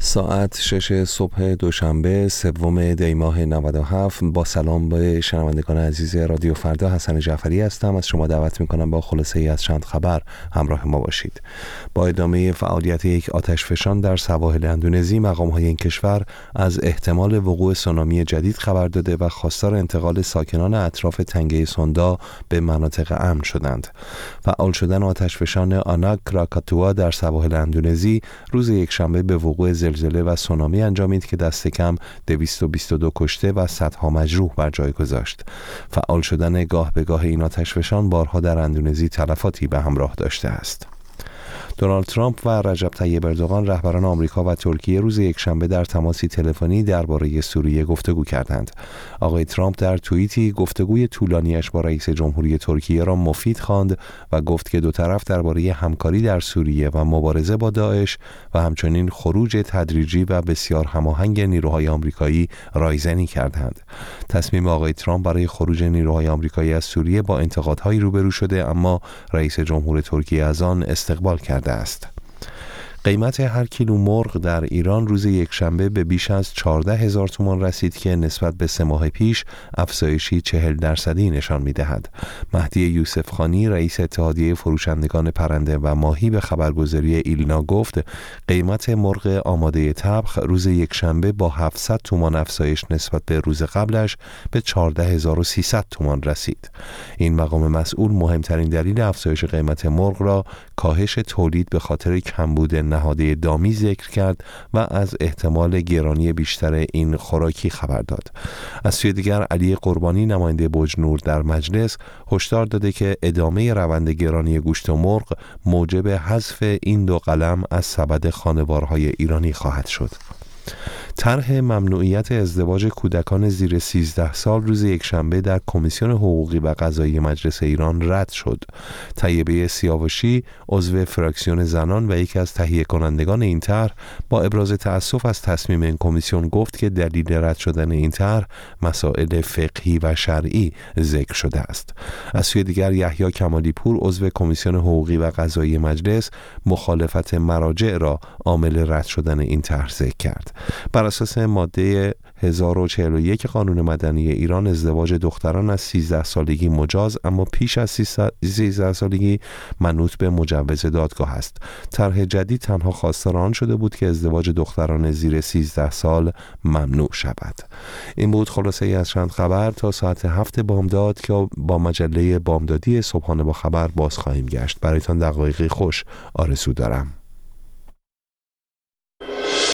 ساعت 6 صبح دوشنبه سوم دی ماه 97. با سلام به شنوندگان عزیز رادیو فردا، حسن جعفری هستم. از شما دعوت میکنم با خلاصه ای از چند خبر همراه ما باشید. با ادامه فعالیت یک آتشفشان در سواحل اندونزی، مقام‌های این کشور از احتمال وقوع سونامی جدید خبر داده و خواستار انتقال ساکنان اطراف تنگه سوندا به مناطق امن شدند. فعال شدن آتشفشان آناک کراکاتوا در سواحل اندونزی روز یکشنبه به وقوع زلزله و سونامی انجامید که دست کم 222 کشته و صدها مجروح بر جای گذاشت. فعال شدن گاه به گاه این آتشفشان بارها در اندونزی تلفاتی به همراه داشته است. دونالد ترامپ و رجب طیب اردوغان، رهبران آمریکا و ترکیه، روز یکشنبه در تماسی تلفنی درباره سوریه گفتگو کردند. آقای ترامپ در توییتی گفتگوی طولانیش با رئیس جمهوری ترکیه را مفید خواند و گفت که دو طرف درباره همکاری در سوریه و مبارزه با داعش و همچنین خروج تدریجی و بسیار هماهنگ نیروهای آمریکایی رایزنی کردند. تصمیم آقای ترامپ برای خروج نیروهای آمریکایی از سوریه با انتقادهایی روبرو شده، اما رئیس جمهور ترکیه از آن استقبال کرده است. قیمت هر کیلو مرغ در ایران روز یکشنبه به بیش از 14,000 تومان رسید که نسبت به 3 ماه پیش افزایشی 40% نشان می‌دهد. مهدی یوسف خانی، رئیس اتحادیه فروشندگان پرنده و ماهی، به خبرگزاری ایلنا گفت قیمت مرغ آماده طبخ روز یکشنبه با 700 تومان افزایش نسبت به روز قبلش به 14,300 تومان رسید. این مقام مسئول مهمترین دلیل افزایش قیمت مرغ را کاهش تولید به خاطر کمبود نهاده دامی ذکر کرد و از احتمال گرانی بیشتر این خوراکی خبر داد. از سوی دیگر، علی قربانی، نماینده بوجنور در مجلس، هشدار داده که ادامه روند گرانی گوشت و مرغ موجب حذف این دو قلم از سبد خانوارهای ایرانی خواهد شد. طرح ممنوعیت ازدواج کودکان زیر 13 سال روز یکشنبه در کمیسیون حقوقی و قضایی مجلس ایران رد شد. طیبه سیاوشی، عضو فراکسیون زنان و یکی از تهیه کنندگان این طرح، با ابراز تأسف از تصمیم این کمیسیون گفت که دلیل رد شدن این طرح مسائل فقهی و شرعی ذکر شده است. از سوی دیگر، یحیی کمالی پور، عضو کمیسیون حقوقی و قضایی مجلس، مخالفت مراجع را عامل رد شدن این طرح ذکر کرد. بر اساس ماده 1041 قانون مدنی ایران، ازدواج دختران از 13 سالگی مجاز، اما پیش از 13 سالگی منوط به مجوز دادگاه است. طرح جدید تنها خواستار آن شده بود که ازدواج دختران زیر 13 سال ممنوع شود. این بود خلاصه ای از چند خبر. تا ساعت 7 بامداد که با مجله بامدادی صبحانه با خبر باز خواهیم گشت. برایتان دقایقی خوش آرزو دارم.